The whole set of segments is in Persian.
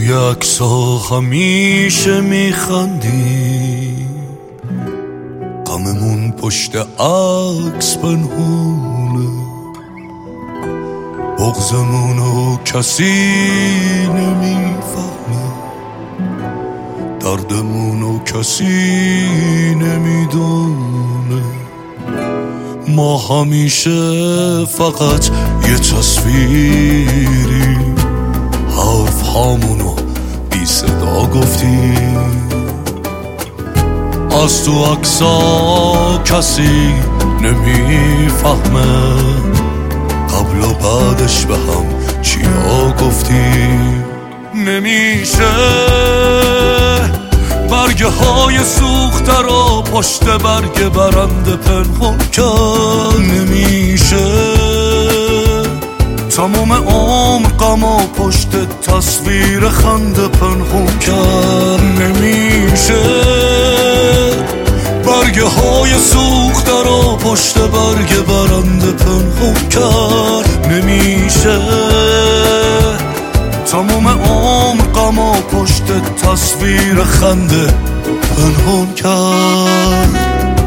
روی عکس‌ها همیشه میخندی، غممون پشت عکس پنهونه، بغضمونو کسی نمیفهمه، دردمونو کسی نمیدونه. ما همیشه فقط یه تصویری، حرف هامونو بی صدا گفتیم. از تو عکس‌ها کسی نمیفهمه، قبل و بعدش به هم چیا گفتیم. نمیشه برگه های سوخته رو پشت برگ برنده پنهان کرد. نمیشه تمام عمر غم و پشت تصویر خنده پنهان کرد. نمیشه برگه های سوخته رو پشت برگ برنده پنهان کرد. نمیشه تمام عمر غم و پشت تصویر خنده پنهان کرد.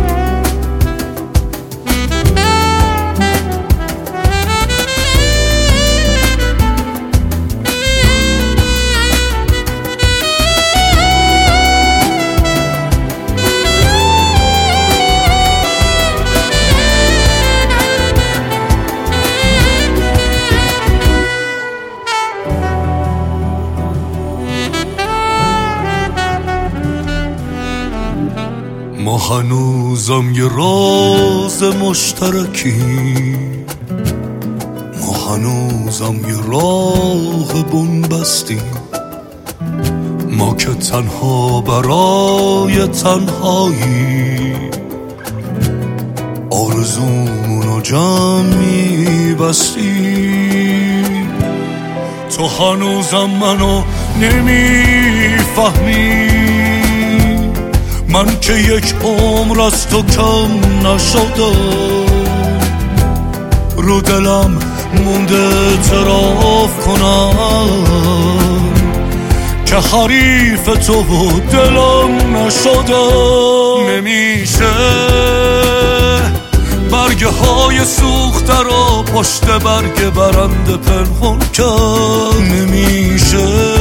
ما هنوزم یه راز مشترکی، ما هنوزم یه راه بنبستیم. ما که تنها برای تنهایی آرزومونو جمع میبستیم. تو هنوزم منو نمیفهمی، من که یک عمر از تو کم نشدم. رو دلم مونده اعتراف کنم که حریف تو و دلم نشدم. نمیشه برگه های سوخته رو پشت برگ برنده پنهان کرد. نمیشه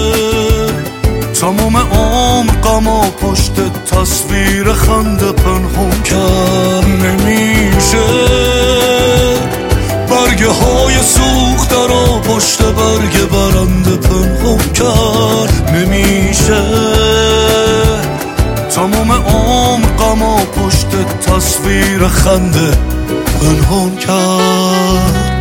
تمام عمر غم و پشت تصویر خنده پنهان کرد. نمیشه برگه های سوخته رو پشت برگ برنده پنهان کرد. نمیشه تمام عمر غم و پشت تصویر خنده پنهان کرد.